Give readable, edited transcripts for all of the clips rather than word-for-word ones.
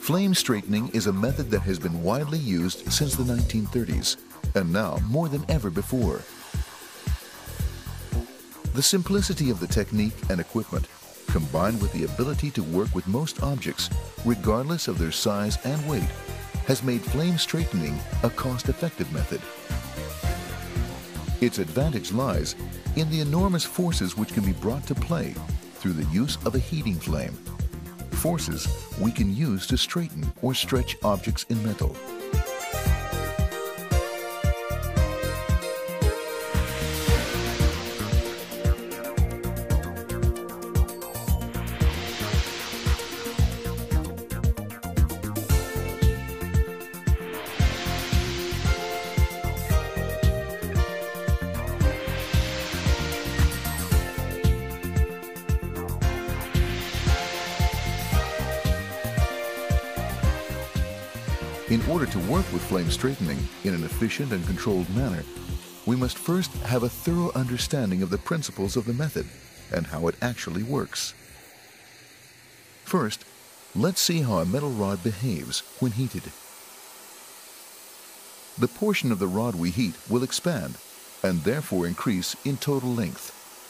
Flame straightening is a method that has been widely used since the 1930s, and now more than ever before. The simplicity of the technique and equipment, combined with the ability to work with most objects, regardless of their size and weight, has made flame straightening a cost-effective method. Its advantage lies in the enormous forces which can be brought to play through the use of a heating flame. Forces we can use to straighten or stretch objects in metal. In order to work with flame straightening in an efficient and controlled manner, we must first have a thorough understanding of the principles of the method and how it actually works. First, let's see how a metal rod behaves when heated. The portion of the rod we heat will expand and therefore increase in total length.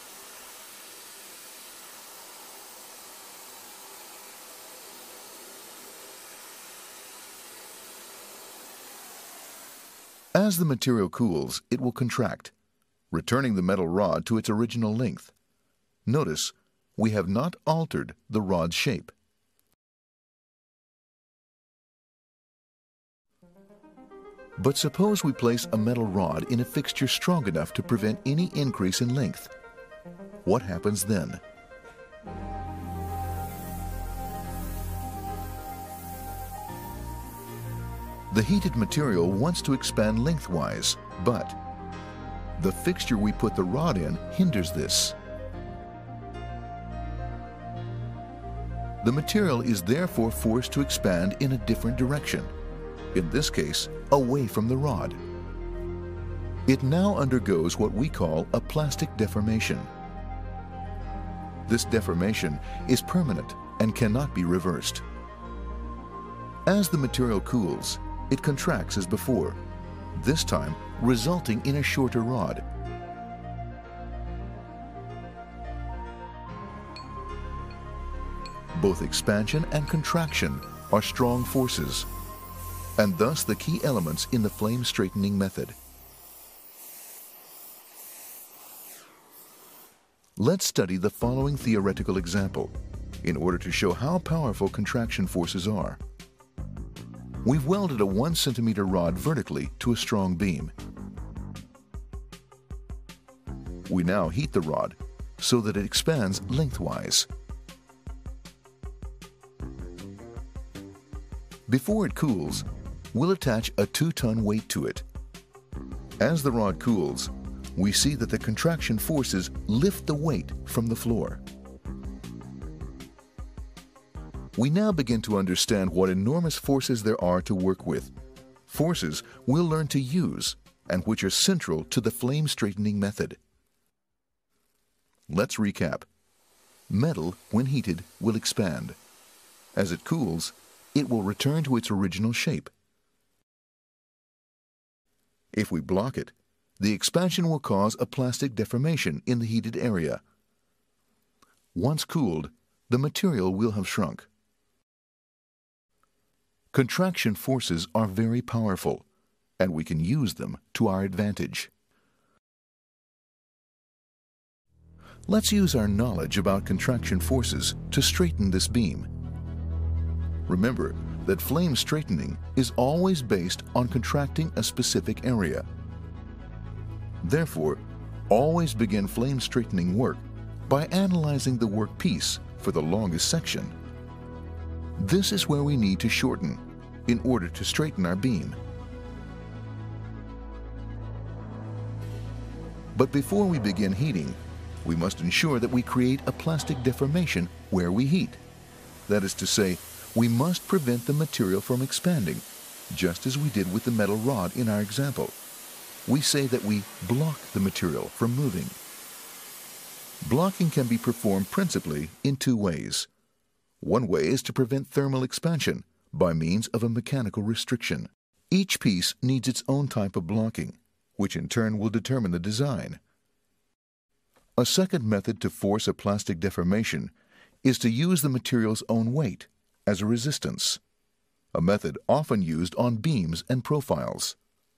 As the material cools, it will contract, returning the metal rod to its original length. Notice, we have not altered the rod's shape. But suppose we place a metal rod in a fixture strong enough to prevent any increase in length. What happens then? The heated material wants to expand lengthwise, but the fixture we put the rod in hinders this. The material is therefore forced to expand in a different direction, in this case, away from the rod. It now undergoes what we call a plastic deformation. This deformation is permanent and cannot be reversed. As the material cools, it contracts as before, this time resulting in a shorter rod. Both expansion and contraction are strong forces, and thus the key elements in the flame straightening method. Let's study the following theoretical example in order to show how powerful contraction forces are. We've welded a 1 centimeter rod vertically to a strong beam. We now heat the rod so that it expands lengthwise. Before it cools, we'll attach a 2-ton weight to it. As the rod cools, we see that the contraction forces lift the weight from the floor. We now begin to understand what enormous forces there are to work with, forces we'll learn to use and which are central to the flame straightening method. Let's recap. Metal, when heated, will expand. As it cools, it will return to its original shape. If we block it, the expansion will cause a plastic deformation in the heated area. Once cooled, the material will have shrunk. Contraction forces are very powerful, and we can use them to our advantage. Let's use our knowledge about contraction forces to straighten this beam. Remember that flame straightening is always based on contracting a specific area. Therefore, always begin flame straightening work by analyzing the workpiece for the longest section. This is where we need to shorten in order to straighten our beam. But before we begin heating, we must ensure that we create a plastic deformation where we heat. That is to say, we must prevent the material from expanding, just as we did with the metal rod in our example. We say that we block the material from moving. Blocking can be performed principally in 2 ways. One way is to prevent thermal expansion by means of a mechanical restriction. Each piece needs its own type of blocking, which in turn will determine the design. A second method to force a plastic deformation is to use the material's own weight as a resistance, a method often used on beams and profiles.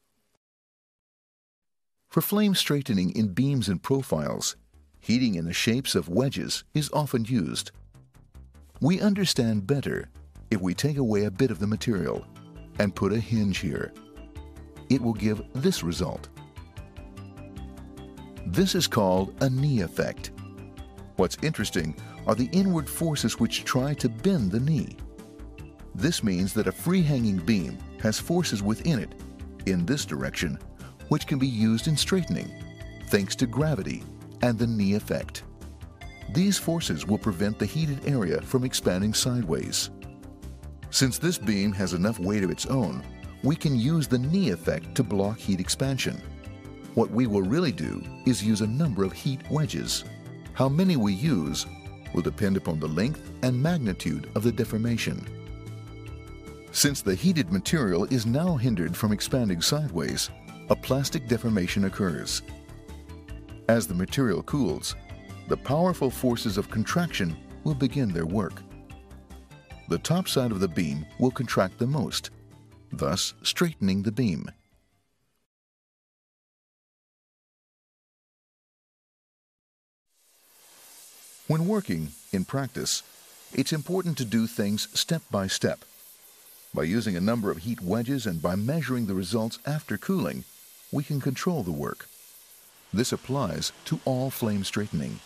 For flame straightening in beams and profiles, heating in the shapes of wedges is often used. We understand better if we take away a bit of the material and put a hinge here. It will give this result. This is called a knee effect. What's interesting are the inward forces which try to bend the knee. This means that a free-hanging beam has forces within it, in this direction, which can be used in straightening, thanks to gravity and the knee effect. These forces will prevent the heated area from expanding sideways. Since this beam has enough weight of its own, we can use the knee effect to block heat expansion. What we will really do is use a number of heat wedges. How many we use will depend upon the length and magnitude of the deformation. Since the heated material is now hindered from expanding sideways, a plastic deformation occurs. As the material cools, the powerful forces of contraction will begin their work. The top side of the beam will contract the most, thus straightening the beam. When working in practice, it's important to do things step by step. By using a number of heat wedges and by measuring the results after cooling, we can control the work. This applies to all flame straightening.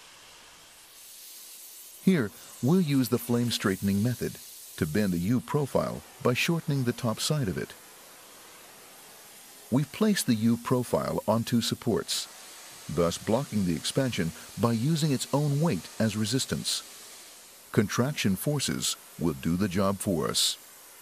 Here, we'll use the flame straightening method to bend a U profile by shortening the top side of it. We've placed the U profile on two supports, thus blocking the expansion by using its own weight as resistance. Contraction forces will do the job for us.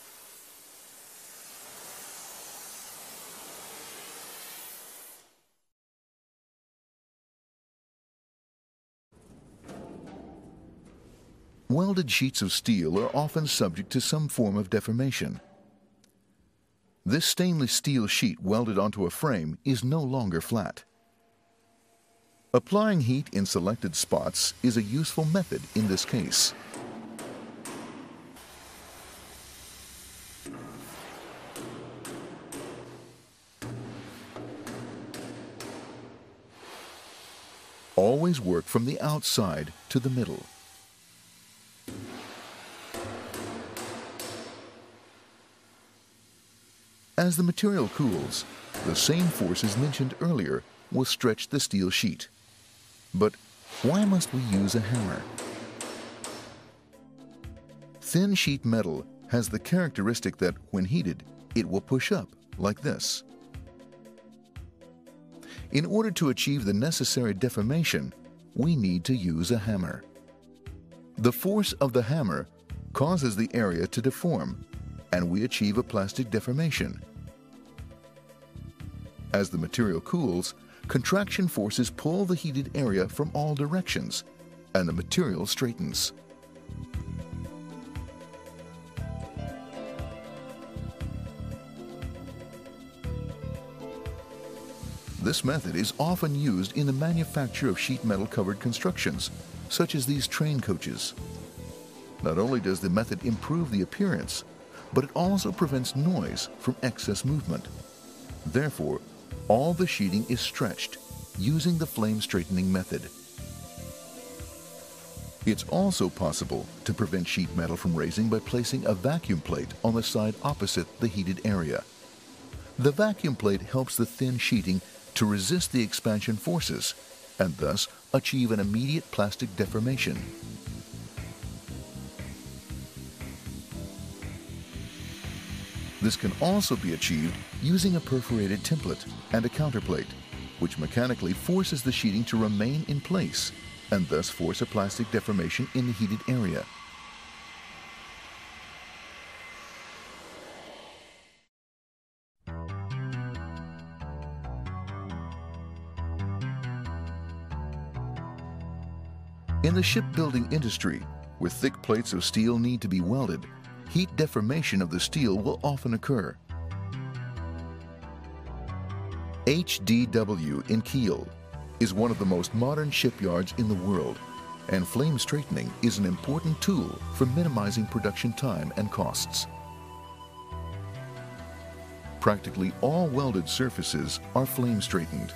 Welded sheets of steel are often subject to some form of deformation. This stainless steel sheet welded onto a frame is no longer flat. Applying heat in selected spots is a useful method in this case. Always work from the outside to the middle. As the material cools, the same forces mentioned earlier will stretch the steel sheet. But why must we use a hammer? Thin sheet metal has the characteristic that, when heated, it will push up like this. In order to achieve the necessary deformation, we need to use a hammer. The force of the hammer causes the area to deform, and we achieve a plastic deformation. As the material cools, contraction forces pull the heated area from all directions, and the material straightens. This method is often used in the manufacture of sheet metal covered constructions, such as these train coaches. Not only does the method improve the appearance, but it also prevents noise from excess movement. Therefore, all the sheeting is stretched using the flame straightening method. It's also possible to prevent sheet metal from raising by placing a vacuum plate on the side opposite the heated area. The vacuum plate helps the thin sheeting to resist the expansion forces and thus achieve an immediate plastic deformation. This can also be achieved using a perforated template and a counterplate, which mechanically forces the sheeting to remain in place and thus force a plastic deformation in the heated area. In the shipbuilding industry, where thick plates of steel need to be welded, heat deformation of the steel will often occur. HDW in Kiel is one of the most modern shipyards in the world, and flame straightening is an important tool for minimizing production time and costs. Practically all welded surfaces are flame straightened.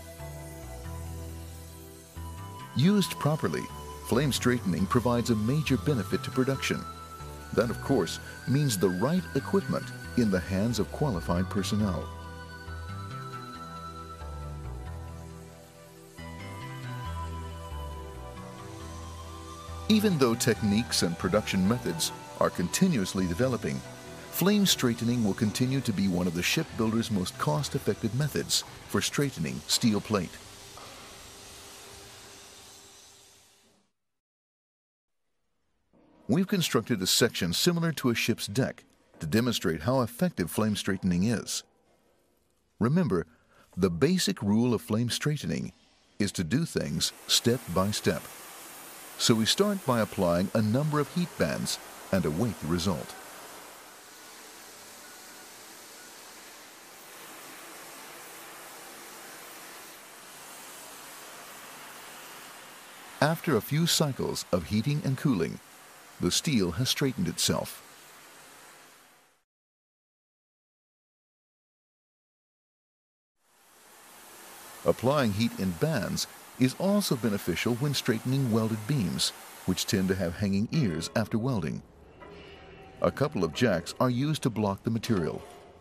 Used properly, flame straightening provides a major benefit to production. That, of course, means the right equipment in the hands of qualified personnel. Even though techniques and production methods are continuously developing, flame straightening will continue to be one of the shipbuilders' most cost-effective methods for straightening steel plate. We've constructed a section similar to a ship's deck to demonstrate how effective flame straightening is. Remember, the basic rule of flame straightening is to do things step by step. So we start by applying a number of heat bands and await the result. After a few cycles of heating and cooling, the steel has straightened itself. Applying heat in bands is also beneficial when straightening welded beams, which tend to have hanging ears after welding. A couple of jacks are used to block the material.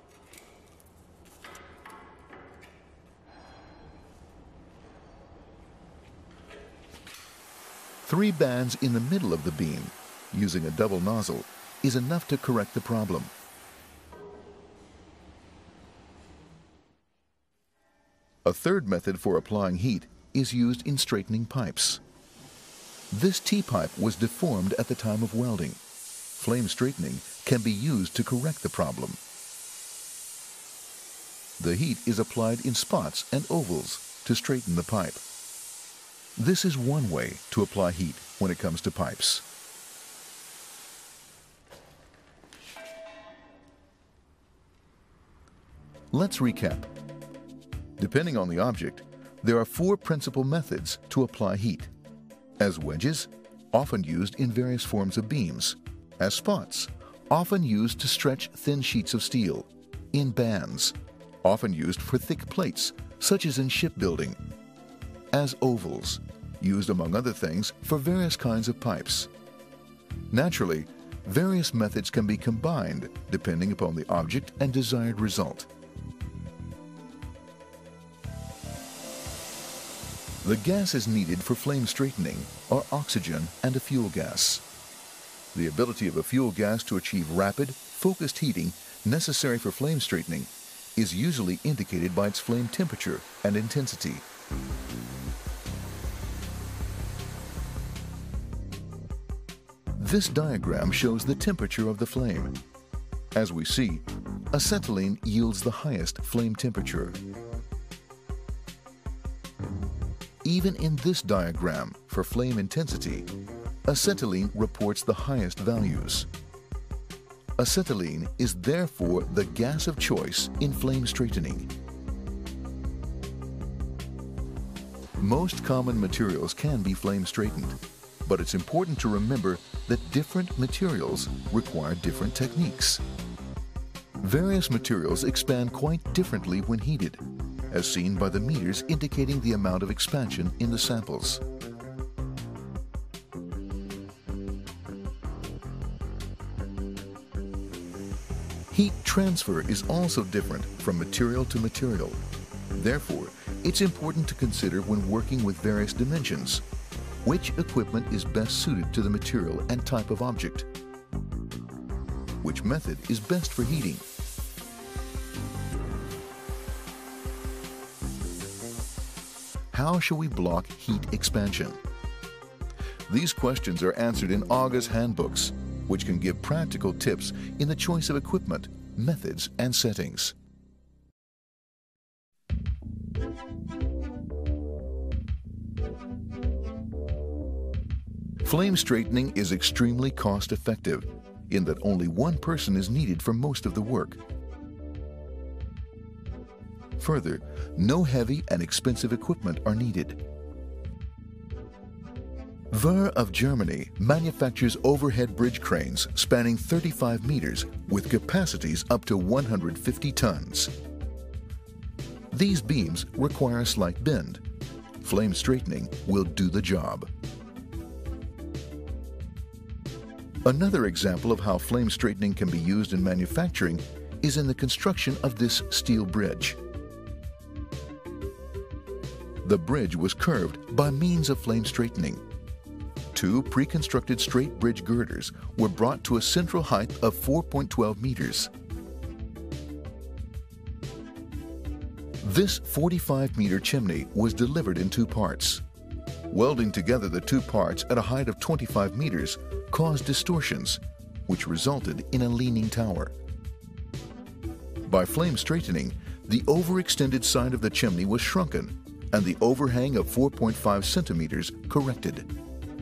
Three bands in the middle of the beam, using a double nozzle, is enough to correct the problem. A third method for applying heat is used in straightening pipes. This T-pipe was deformed at the time of welding. Flame straightening can be used to correct the problem. The heat is applied in spots and ovals to straighten the pipe. This is one way to apply heat when it comes to pipes. Let's recap. Depending on the object, there are four principal methods to apply heat. As wedges, often used in various forms of beams. As spots, often used to stretch thin sheets of steel. In bands, often used for thick plates, such as in shipbuilding. As ovals, used among other things for various kinds of pipes. Naturally, various methods can be combined depending upon the object and desired result. The gases needed for flame straightening are oxygen and a fuel gas. The ability of a fuel gas to achieve rapid, focused heating necessary for flame straightening is usually indicated by its flame temperature and intensity. This diagram shows the temperature of the flame. As we see, acetylene yields the highest flame temperature. Even in this diagram, for flame intensity, acetylene reports the highest values. Acetylene is therefore the gas of choice in flame straightening. Most common materials can be flame straightened, but it's important to remember that different materials require different techniques. Various materials expand quite differently when heated, as seen by the meters indicating the amount of expansion in the samples. Heat transfer is also different from material to material. Therefore, it's important to consider when working with various dimensions, which equipment is best suited to the material and type of object, which method is best for heating. How shall we block heat expansion? These questions are answered in AGA's handbooks, which can give practical tips in the choice of equipment, methods, and settings. Flame straightening is extremely cost-effective. in that only one person is needed for most of the work. Further, no heavy and expensive equipment are needed. Ver of Germany manufactures overhead bridge cranes spanning 35 meters with capacities up to 150 tons. These beams require a slight bend. Flame straightening will do the job. Another example of how flame straightening can be used in manufacturing is in the construction of this steel bridge. The bridge was curved by means of flame straightening. Two pre-constructed straight bridge girders were brought to a central height of 4.12 meters. This 45-meter chimney was delivered in two parts. Welding together the two parts at a height of 25 meters caused distortions, which resulted in a leaning tower. By flame straightening, the overextended side of the chimney was shrunken and the overhang of 4.5 centimeters corrected.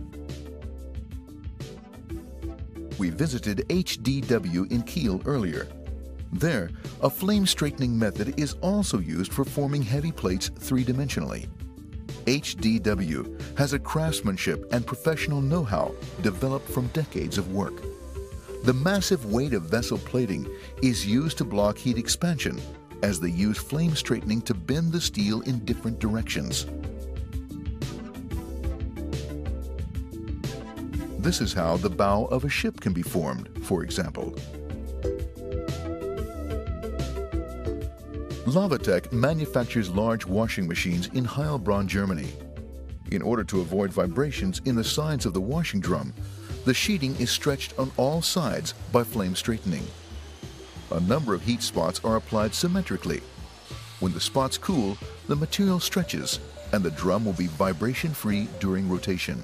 We visited HDW in Kiel earlier. There, a flame straightening method is also used for forming heavy plates three-dimensionally. HDW has a craftsmanship and professional know-how developed from decades of work. The massive weight of vessel plating is used to block heat expansion, as they use flame straightening to bend the steel in different directions. This is how the bow of a ship can be formed, for example. Lavatec manufactures large washing machines in Heilbronn, Germany. In order to avoid vibrations in the sides of the washing drum, the sheeting is stretched on all sides by flame straightening. A number of heat spots are applied symmetrically. When the spots cool, the material stretches and the drum will be vibration-free during rotation.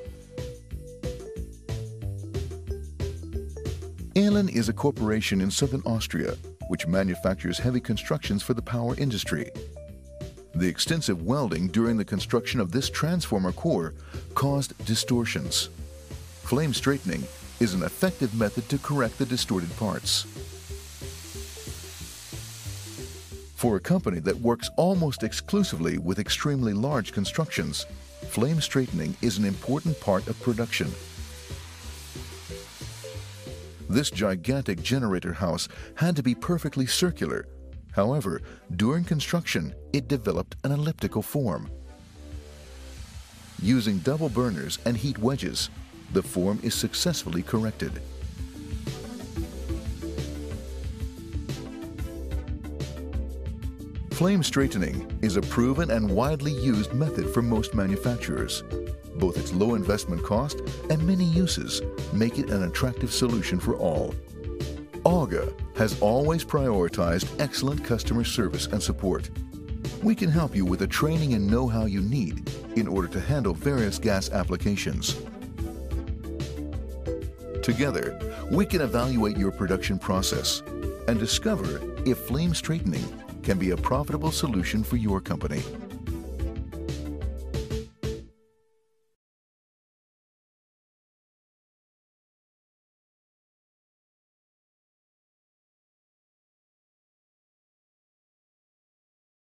Ehlen is a corporation in southern Austria which manufactures heavy constructions for the power industry. The extensive welding during the construction of this transformer core caused distortions. Flame straightening is an effective method to correct the distorted parts. For a company that works almost exclusively with extremely large constructions, flame straightening is an important part of production. This gigantic generator house had to be perfectly circular. However, during construction, it developed an elliptical form. Using double burners and heat wedges, the form is successfully corrected. Flame straightening is a proven and widely used method for most manufacturers. Both its low investment cost and many uses make it an attractive solution for all. AUGA has always prioritized excellent customer service and support. We can help you with the training and know-how you need in order to handle various gas applications. Together, we can evaluate your production process and discover if flame straightening can be a profitable solution for your company.